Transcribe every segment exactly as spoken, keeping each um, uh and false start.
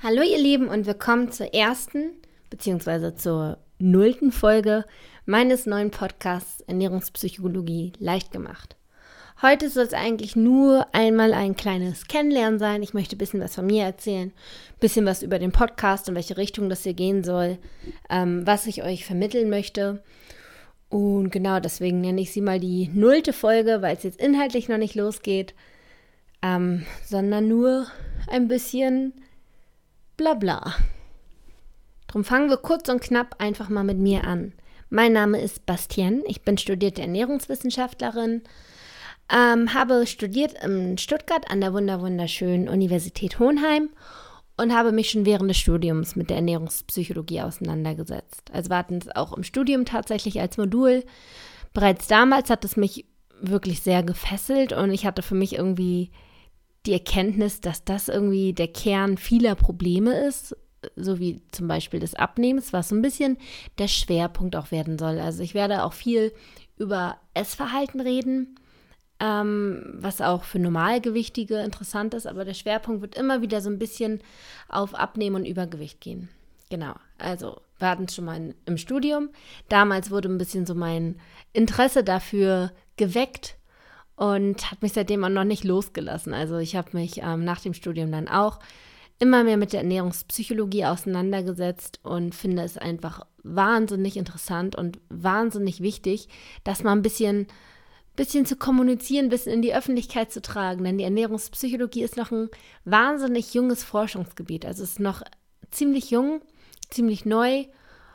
Hallo ihr Lieben und willkommen zur ersten bzw. zur nullten Folge meines neuen Podcasts Ernährungspsychologie leicht gemacht. Heute soll es eigentlich nur einmal ein kleines Kennenlernen sein. Ich möchte ein bisschen was von mir erzählen, ein bisschen was über den Podcast, in welche Richtung das hier gehen soll, ähm, was ich euch vermitteln möchte. Und genau deswegen nenne ich sie mal die nullte Folge, weil es jetzt inhaltlich noch nicht losgeht, ähm, sondern nur ein bisschen Blabla. Drum fangen wir kurz und knapp einfach mal mit mir an. Mein Name ist Bastien, ich bin studierte Ernährungswissenschaftlerin, ähm, habe studiert in Stuttgart an der wunderwunderschönen Universität Hohenheim und habe mich schon während des Studiums mit der Ernährungspsychologie auseinandergesetzt. Also wir hatten es auch im Studium tatsächlich als Modul. Bereits damals hat es mich wirklich sehr gefesselt und ich hatte für mich irgendwie die Erkenntnis, dass das irgendwie der Kern vieler Probleme ist, so wie zum Beispiel des Abnehmens, was so ein bisschen der Schwerpunkt auch werden soll. Also ich werde auch viel über Essverhalten reden, ähm, was auch für Normalgewichtige interessant ist, aber der Schwerpunkt wird immer wieder so ein bisschen auf Abnehmen und Übergewicht gehen. Genau, also wir hatten es schon mal in, im Studium. Damals wurde ein bisschen so mein Interesse dafür geweckt, und hat mich seitdem auch noch nicht losgelassen. Also ich habe mich ähm, nach dem Studium dann auch immer mehr mit der Ernährungspsychologie auseinandergesetzt und finde es einfach wahnsinnig interessant und wahnsinnig wichtig, das mal ein bisschen, bisschen zu kommunizieren, ein bisschen in die Öffentlichkeit zu tragen. Denn die Ernährungspsychologie ist noch ein wahnsinnig junges Forschungsgebiet. Also es ist noch ziemlich jung, ziemlich neu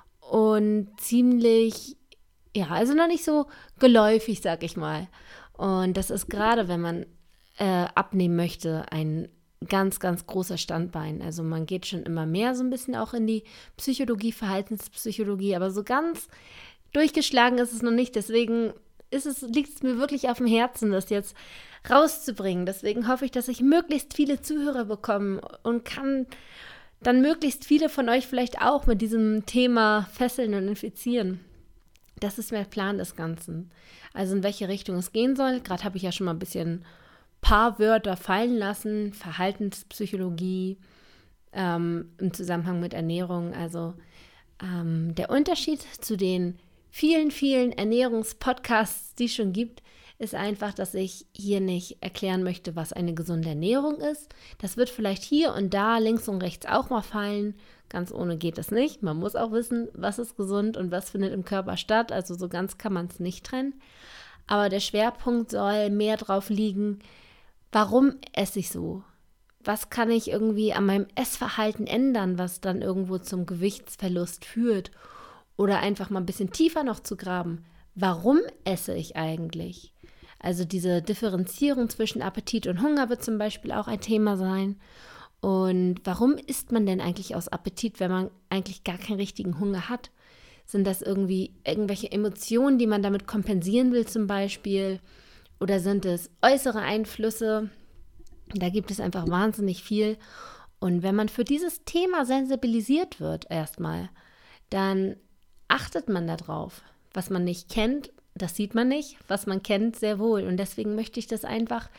und ziemlich, ja, also noch nicht so geläufig, sag ich mal. Und das ist gerade, wenn man äh, abnehmen möchte, ein ganz, ganz großer Standbein. Also man geht schon immer mehr so ein bisschen auch in die Psychologie, Verhaltenspsychologie, aber so ganz durchgeschlagen ist es noch nicht. Deswegen ist es, liegt es mir wirklich auf dem Herzen, das jetzt rauszubringen. Deswegen hoffe ich, dass ich möglichst viele Zuhörer bekomme und kann dann möglichst viele von euch vielleicht auch mit diesem Thema fesseln und infizieren. Das ist der Plan des Ganzen. Also in welche Richtung es gehen soll. Gerade habe ich ja schon mal ein bisschen paar Wörter fallen lassen. Verhaltenspsychologie ähm, im Zusammenhang mit Ernährung. Also ähm, der Unterschied zu den vielen, vielen Ernährungspodcasts, die es schon gibt, ist einfach, dass ich hier nicht erklären möchte, was eine gesunde Ernährung ist. Das wird vielleicht hier und da links und rechts auch mal fallen. Ganz ohne geht es nicht. Man muss auch wissen, was ist gesund und was findet im Körper statt. Also so ganz kann man es nicht trennen. Aber der Schwerpunkt soll mehr drauf liegen, warum esse ich so? Was kann ich irgendwie an meinem Essverhalten ändern, was dann irgendwo zum Gewichtsverlust führt? Oder einfach mal ein bisschen tiefer noch zu graben. Warum esse ich eigentlich? Also diese Differenzierung zwischen Appetit und Hunger wird zum Beispiel auch ein Thema sein. Und warum isst man denn eigentlich aus Appetit, wenn man eigentlich gar keinen richtigen Hunger hat? Sind das irgendwie irgendwelche Emotionen, die man damit kompensieren will zum Beispiel? Oder sind es äußere Einflüsse? Da gibt es einfach wahnsinnig viel. Und wenn man für dieses Thema sensibilisiert wird erstmal, dann achtet man darauf. Was man nicht kennt, das sieht man nicht. Was man kennt, sehr wohl. Und deswegen möchte ich das einfach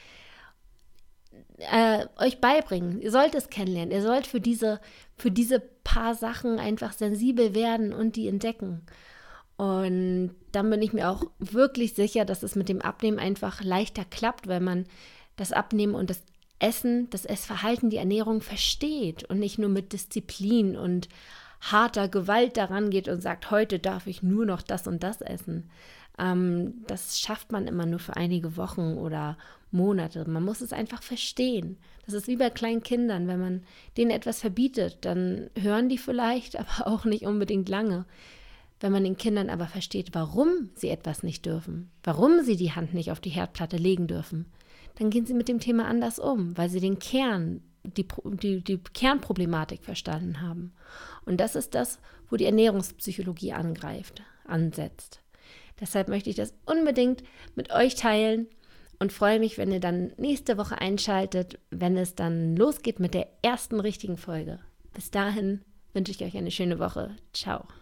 Äh, euch beibringen. Ihr sollt es kennenlernen. Ihr sollt für diese, für diese paar Sachen einfach sensibel werden und die entdecken. Und dann bin ich mir auch wirklich sicher, dass es mit dem Abnehmen einfach leichter klappt, weil man das Abnehmen und das Essen, das Essverhalten, die Ernährung versteht und nicht nur mit Disziplin und harter Gewalt daran geht und sagt, heute darf ich nur noch das und das essen. Ähm, das schafft man immer nur für einige Wochen oder Monate. Man muss es einfach verstehen. Das ist wie bei kleinen Kindern. Wenn man denen etwas verbietet, dann hören die vielleicht, aber auch nicht unbedingt lange. Wenn man den Kindern aber versteht, warum sie etwas nicht dürfen, warum sie die Hand nicht auf die Herdplatte legen dürfen, dann gehen sie mit dem Thema anders um, weil sie den Kern, die, die, die Kernproblematik verstanden haben. Und das ist das, wo die Ernährungspsychologie angreift, ansetzt. Deshalb möchte ich das unbedingt mit euch teilen und freue mich, wenn ihr dann nächste Woche einschaltet, wenn es dann losgeht mit der ersten richtigen Folge. Bis dahin wünsche ich euch eine schöne Woche. Ciao.